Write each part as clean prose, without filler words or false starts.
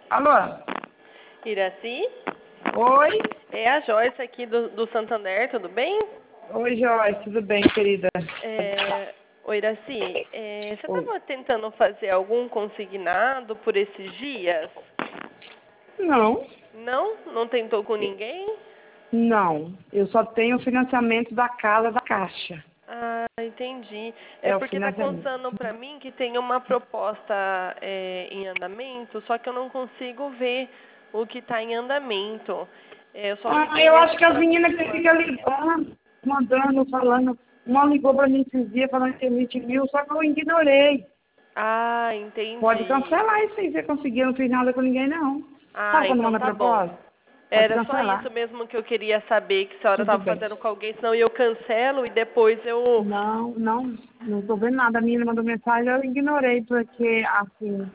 Alô? Iraci? Oi? É a Joyce aqui do Santander, tudo bem? Oi, Joyce, tudo bem, querida? Oi, Iraci, você Oi. estava tentando fazer algum consignado por esses dias? Não, Não? Não tentou com ninguém? não. Eu só tenho o financiamento da casa da Caixa. Ah, entendi. É É o porque tá financiamento. constando pra mim que tem uma proposta em andamento, só que eu não consigo ver o que está em andamento. Eu só liguei Eu acho mesmo que as para meninas que confirmar. ficam ligando, mandando, falando. Uma ligou pra mim esses dias falando que tem 20 mil, só que eu ignorei. Ah, Pode entendi. cancelar isso aí, você conseguir, não fiz nada com ninguém, não. Ah, Sabe quando então manda tá bom. propósito? Pode Era só cancelar. isso mesmo que eu queria saber, que a senhora Tudo estava bem. fazendo com alguém, senão eu cancelo e depois eu... Não tô vendo nada. A menina mandou mensagem, eu ignorei, porque, assim,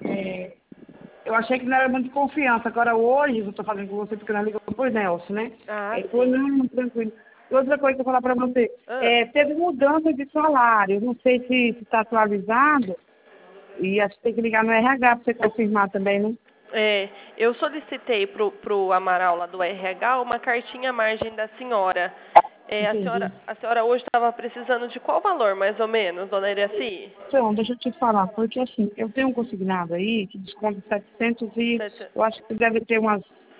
eu achei que não era muito de confiança. Agora, hoje, eu tô falando com você, porque nós ligamos por Nelson, né? Ah, Foi, sim. não, tranquilo. E outra coisa que eu vou falar pra você, Ah, teve mudança de salário. Não sei se está atualizado, e acho que tem que ligar no RH pra você confirmar também, né? eu solicitei pro Amaral lá do RH uma cartinha à margem da senhora. Entendi. A senhora hoje estava precisando de qual valor, mais ou menos, dona Iraci? Então, deixa eu te falar, porque assim, eu tenho um consignado aí que desconta 700 e Sete- eu acho que deve ter umas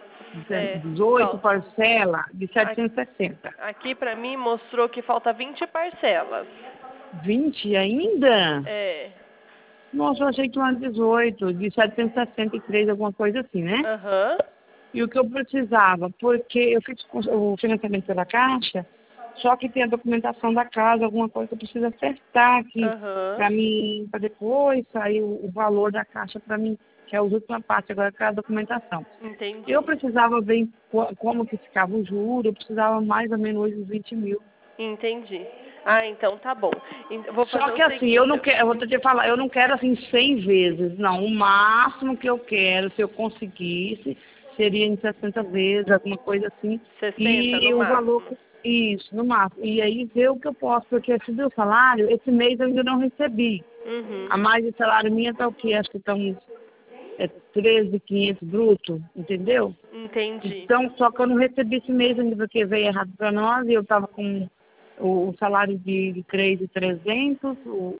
É, 18 fal- parcelas de a- 760. aqui para mim mostrou que falta 20 parcelas. 20 ainda? É, Nossa, eu achei que era 18, de 763, alguma coisa assim, né? aham, E o que eu precisava, porque eu fiz o financiamento pela Caixa, só que tem a documentação da casa, alguma coisa que eu preciso acertar aqui, aham, para mim, para depois sair o valor da Caixa para mim, que é a última parte, agora que é a documentação. Eu entendi. precisava ver como que ficava o juro, eu precisava mais ou menos hoje uns 20 mil. Entendi. Ah, então tá bom. Eu vou Só fazer que o assim, eu seguinte. não quero, eu vou te falar, eu não quero assim 100 vezes, não. O máximo que eu quero, se eu conseguisse, seria em 60 vezes, alguma coisa assim. 60 no E o valor, máximo. isso, no máximo. E aí ver o que eu posso, porque esse meu salário, esse mês eu ainda não recebi. Uhum. A mais de salário minha está o quê? Acho que estão 13.500 bruto, entendeu? Entendi. Então, só que eu não recebi esse mês ainda, porque veio errado para nós, e eu estava com o salário de 3.300,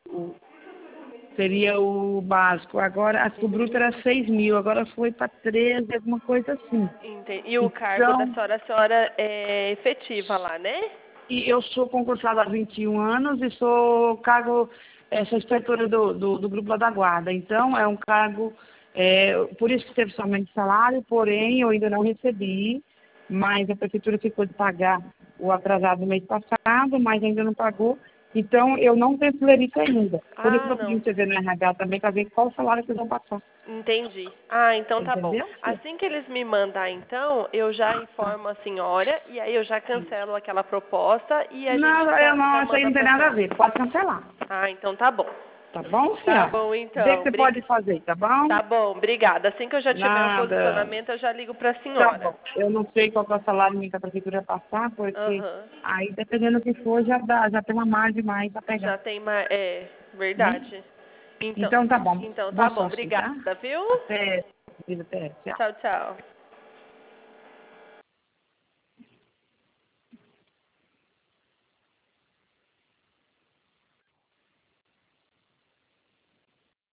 seria o básico. Agora, acho que o bruto era 6 mil, agora foi para 13, alguma coisa assim. E o cargo da Então, senhora, a senhora é efetiva lá, né? e eu sou concursada há 21 anos e sou cargo, sou inspetora do Grupo lá da Guarda. Então, é um cargo, por isso que teve somente salário, porém, eu ainda não recebi, mas a prefeitura ficou de pagar o atrasado do mês passado, mas ainda não pagou. Então, eu não tenho flerita ainda. Por isso, eu Ah, vou pedir não. um CV no RH também para ver qual salário que eles vão passar. Entendi. Ah, então tá bom. Entendeu, filha? Assim que eles me mandar, então, eu já informo a senhora e aí eu já cancelo aquela proposta e a gente Não, eu já não, isso aí manda não tem pra nada a senhora. ver. Pode cancelar. Ah, então tá bom. Tá bom, Tá filha? bom, Vê que então. você pode fazer, tá bom? Tá bom, obrigada. Assim que eu já tiver o Nada. posicionamento, eu já ligo pra Tá senhora. bom. Eu não sei qual que é o salário que a prefeitura passar, porque Aham. aí, dependendo do que for, já dá, já tem uma margem mais para pegar, Já tem mais. É, né? verdade. Então, Então tá bom. então tá Boa bom. sorte, Obrigada, tá? viu? Até, até, tchau. Tchau, tchau.